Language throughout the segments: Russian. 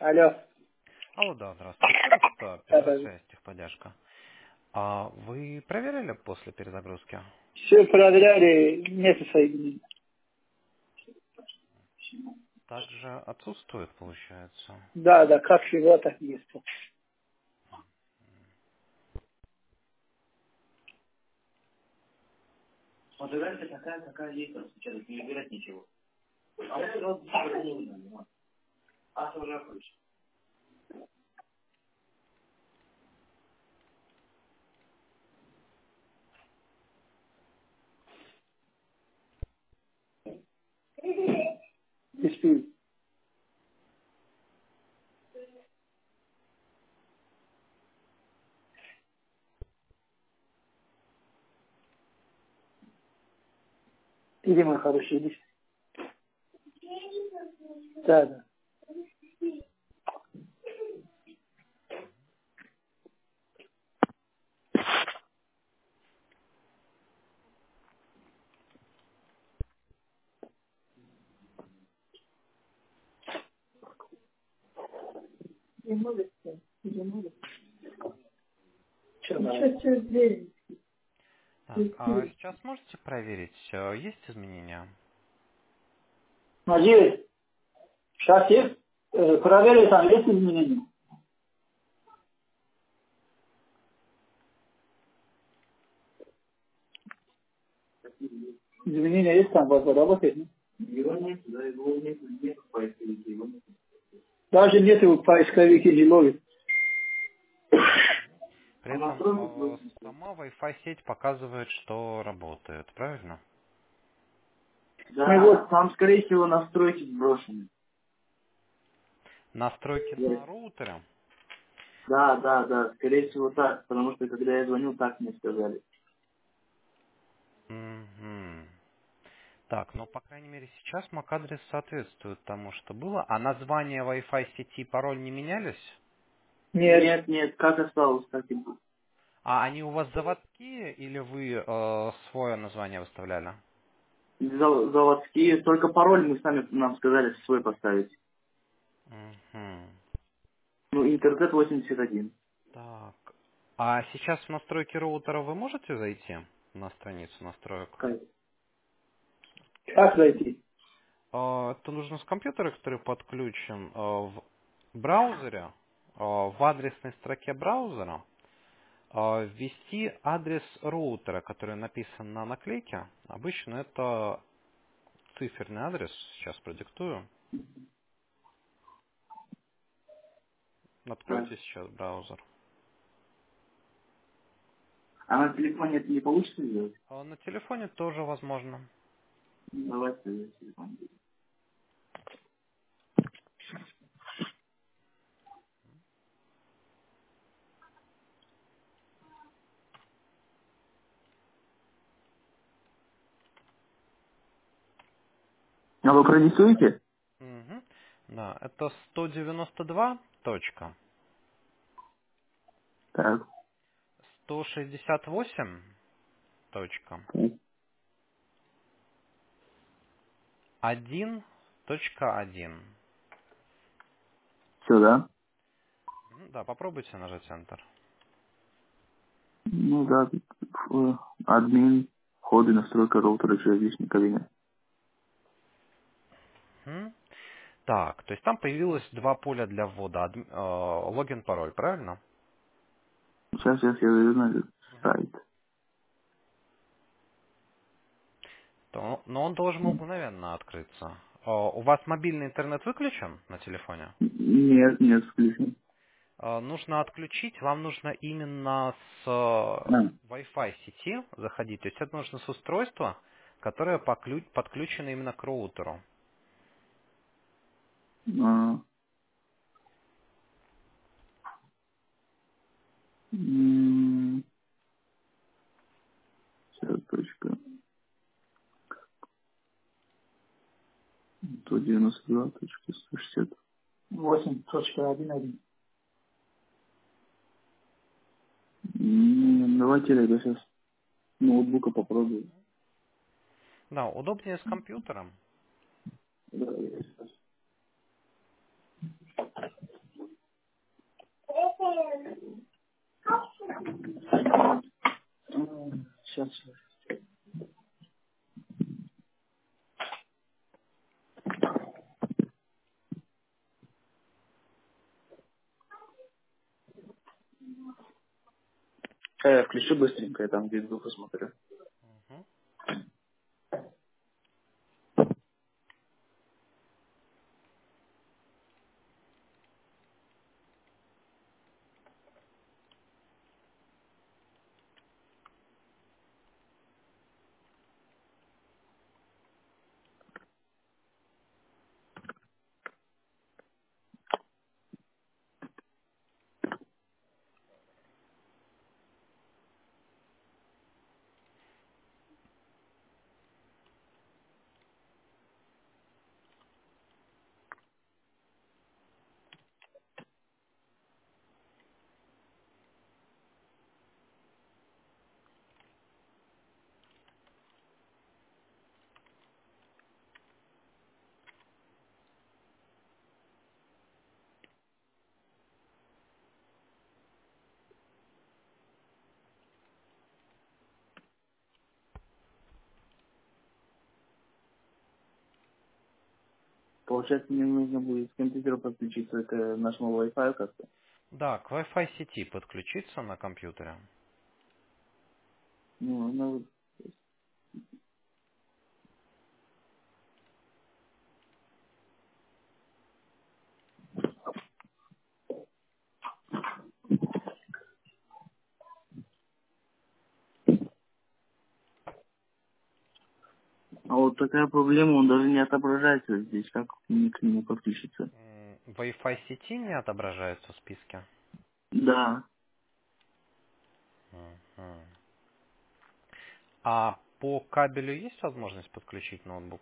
Алло. Алло, да, здравствуйте. Еще раз это Да. Петросвязь, техподдержка. А вы проверили после перезагрузки? Все проверяли, нет соединения. Также отсутствует, получается. Да, да, как всегда, так и есть. Фотография такая, какая есть сейчас, не выбирать ничего. А вот сразу не нужно. А фотографируешь. Диспей. Иди, мой хороший, иди. Да, да. Не может, не может. Что, Так, а сейчас можете проверить, есть изменения? Надеюсь, сейчас есть. Проверили, там есть изменения. Изменения есть там, работает, нет? Его нет, да, его нет в поисковике. Даже нет в поисковике, не ловит. При этом сама Wi-Fi сеть показывает, что работает, правильно? Да, ну вот, там, скорее всего, настройки сброшены. Настройки на роутере? Да, да, да, скорее всего так, потому что когда я звонил, так мне сказали. Мгм. Так, ну, по крайней мере, сейчас MAC-адрес соответствует тому, что было. А название Wi-Fi сети и пароль не менялись? Нет. Нет, нет, как осталось, так и было. А они у вас заводские или вы свое название выставляли? Заводские, только пароль мы сами нам сказали свой поставить. Мгм. Ну, интернет 81. Так. А сейчас в настройки роутера вы можете зайти на страницу настроек? Как зайти? Это нужно с компьютера, который подключен в браузере, в адресной строке браузера, ввести адрес роутера, который написан на наклейке. Обычно это циферный адрес, сейчас продиктую. Так. Откройте сейчас браузер. А на телефоне это не получится сделать? На телефоне тоже возможно. Давайте на телефон. А вы продиктуете? Мгм. Да, это 192 точка Так. 168 точка 1.1. Все, да? Да, попробуйте нажать Enter. Ну да, админ, входы, настройка роутера через личный кабинет. Мгм. Так, то есть там появилось два поля для ввода. Логин, пароль, правильно? Сейчас я зайду на Мгм. сайт. Но он должен мгновенно открыться. У вас мобильный интернет выключен на телефоне? Нет, нет, включен. Нужно отключить, вам нужно именно с А, Wi-Fi сети заходить. То есть это нужно с устройства, которое подключено именно к роутеру. а, м, сейчас, точка. 192.160. 8.1.1. Давайте я сейчас ноутбука попробую. Да, удобнее с компьютером. Да, я сейчас. Сейчас. Включи быстренько, я там видео посмотрю. Мгм. Получается, мне нужно будет с компьютера подключиться к нашему Wi-Fi как-то. Да, к Wi-Fi сети подключиться на компьютере. Ну, а вот такая проблема, он даже не отображается здесь, как мне к нему подключиться. Wi-Fi сети не отображается в списке. Да, Мгм. А по кабелю есть возможность подключить ноутбук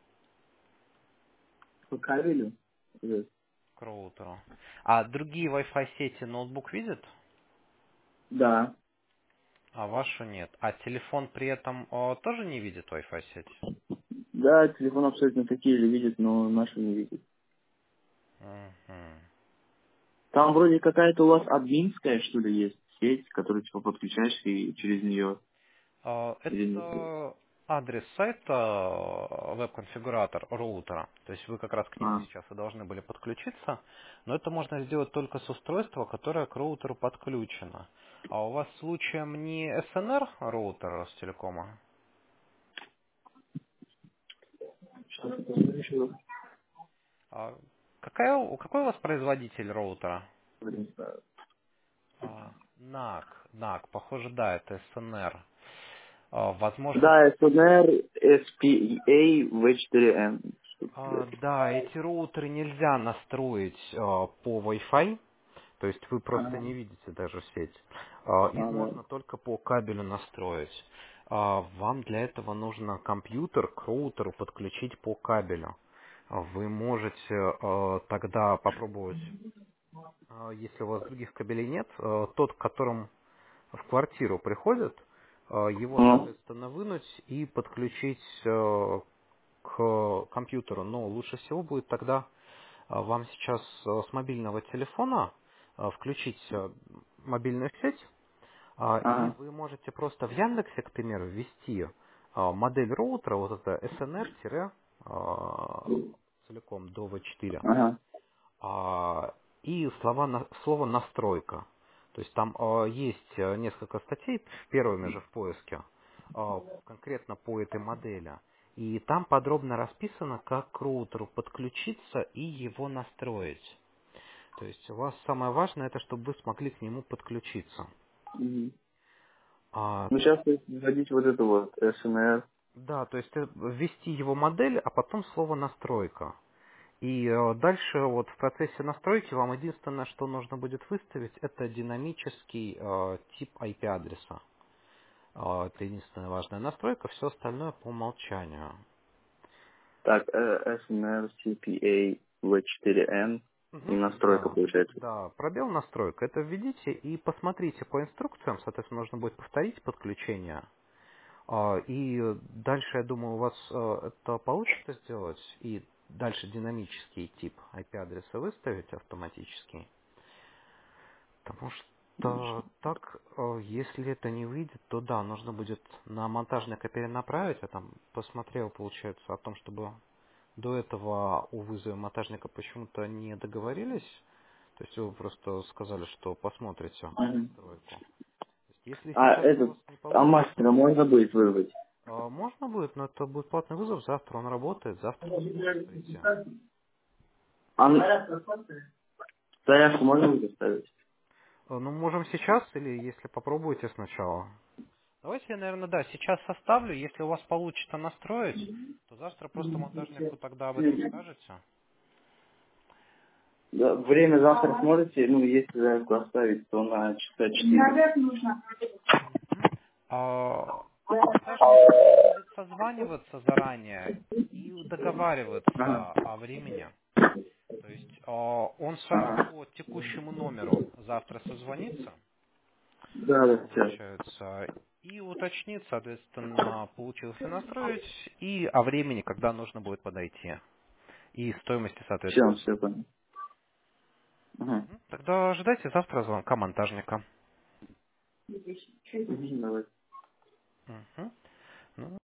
по кабелю. к роутеру? А другие Wi-Fi сети ноутбук видит, Да, а вашу нет? А телефон при этом тоже не видит Wi-Fi сеть? да, телефон абсолютно такие же видит, но наши не видит. Мгм. Там вроде какая-то у вас админская, что ли, есть сеть, которую типа подключаешь и через нее. Это адрес сайта, веб-конфигуратор роутера. То есть вы как раз к нему А, сейчас и должны были подключиться. Но это можно сделать только с устройства, которое к роутеру подключено. А у вас случаем не SNR роутер Ростелекома? сейчас я посмотрю еще раз. А какой у вас производитель роутера? Блин, да. NAC, похоже, да, это SNR. Возможно, Да, SNR, SPA, V4N. да, эти роутеры нельзя настроить по Wi-Fi, то есть вы просто Ага, не видите даже сеть. Их да. можно только по кабелю настроить. Вам для этого нужно компьютер к роутеру подключить по кабелю. Вы можете тогда попробовать, если у вас других кабелей нет, тот, к которым в квартиру приходит, его, А, соответственно, вынуть и подключить к компьютеру. Но лучше всего будет тогда вам сейчас с мобильного телефона включить мобильную сеть, и ага, вы можете просто в Яндексе, к примеру, ввести модель роутера, вот это SNR-целиком до V4, ага, и слово «настройка». То есть там есть несколько статей, первыми же в поиске, конкретно по этой модели. И там подробно расписано, как к роутеру подключиться и его настроить. То есть у вас самое важное, это чтобы вы смогли к нему подключиться. мгм. А, Ну, сейчас вводить вот это вот, SNR. да, то есть ввести его модель, а потом слово «настройка». И дальше вот в процессе настройки вам единственное, что нужно будет выставить, это динамический тип IP-адреса. Это единственная важная настройка, все остальное по умолчанию. Так, SNR, CPA, V4N и Мгм. настройка Да, получается. да, пробел настройка, это введите и посмотрите по инструкциям, соответственно, нужно будет повторить подключение. И дальше, я думаю, у вас это получится сделать, и дальше динамический тип IP-адреса выставить автоматически. Потому что так, если это не выйдет, то да, нужно будет на монтажника перенаправить. Я там посмотрел, получается, о том, чтобы до этого у вызова монтажника почему-то не договорились. То есть вы просто сказали, что посмотрите Ага. настройку. То есть, если А сейчас у вас не получится, мастера можно будет вызвать? можно будет, но это будет платный вызов. Завтра он работает, завтра он сможет прийти. А заявку можно будет оставить? Ну, можем сейчас или если попробуете сначала. Давайте я, наверное, да, сейчас составлю. Если у вас получится настроить, то завтра просто монтажнику тогда об этом скажете. Да, время завтра сможете, ну, если заявку оставить, то на часа 4. Мгм. Монтажник с вами будет созваниваться заранее и Ага. договариваться о времени. То есть он с вами Ага. по текущему номеру завтра созвонится, Да, да, все. получается, и уточнит, соответственно, получилось ли настроить, и о времени, когда нужно будет подойти, и стоимости, соответственно. Все понял. Ага. Мгм. Тогда ожидайте завтра звонка монтажника. Давай. Мгм. Ну,